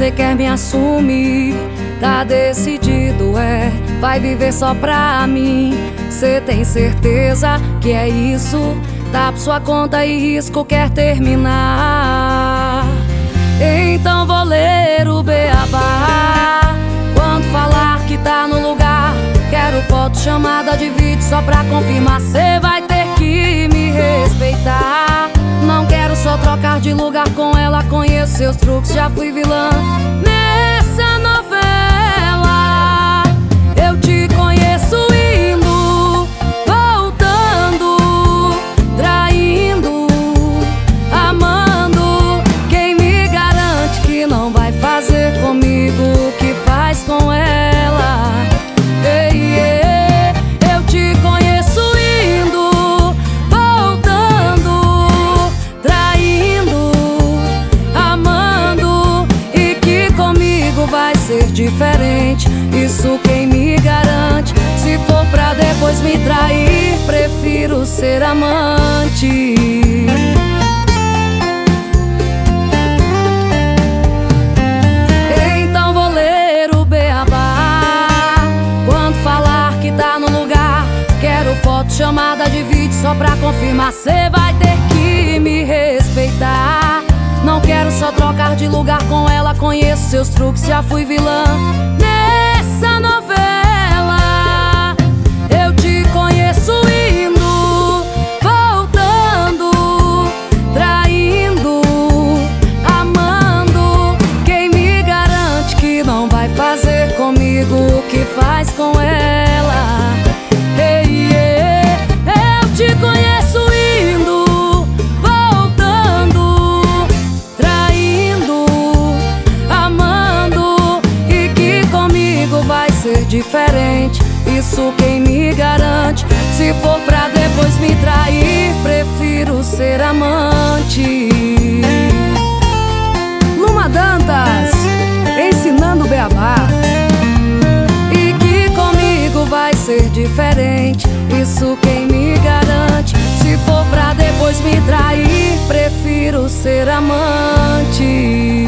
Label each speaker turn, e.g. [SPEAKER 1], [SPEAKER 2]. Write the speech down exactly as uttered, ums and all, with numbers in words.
[SPEAKER 1] você quer me assumir. Tá decidido, é, vai viver só pra mim. Cê tem certeza que é isso? Tá por sua conta e risco, quer terminar. Então vou ler o beabá. Quando falar que tá no lugar, quero foto, chamada de vídeo só pra confirmar. Cê vai ter que me respeitar. Não quero só trocar de lugar com ela. Conheço seus truques, já fui vilã nessa novela. Eu te conheço indo, voltando, traindo, amando. Quem me garante que não vai fazer comigo o que faz com ela? Ei, ei, eu te conheço indo, voltando, traindo, amando. E que comigo vai ser diferente, isso quem me garante? Se for pra depois me trair, prefiro ser amante. Então vou ler o beabá. Quando falar que tá no lugar, quero foto, chamada de vídeo só pra confirmar. Cê vai ter que me respeitar. Não quero só trocar de lugar com ela. Conheço seus truques, já fui vilã nessa novela. Eu te conheço indo, voltando, traindo, amando. Quem me garante que não vai fazer comigo o que faz com ela? Ei, ei, eu te conheço indo, voltando, traindo, amando. E que comigo vai ser diferente, isso quem me garante? Se for pra depois me trair, prefiro ser amante. Luma Dantas, ensinando beabá. E que comigo vai ser diferente, isso quem me garante? Se for pra depois me trair, prefiro ser amante.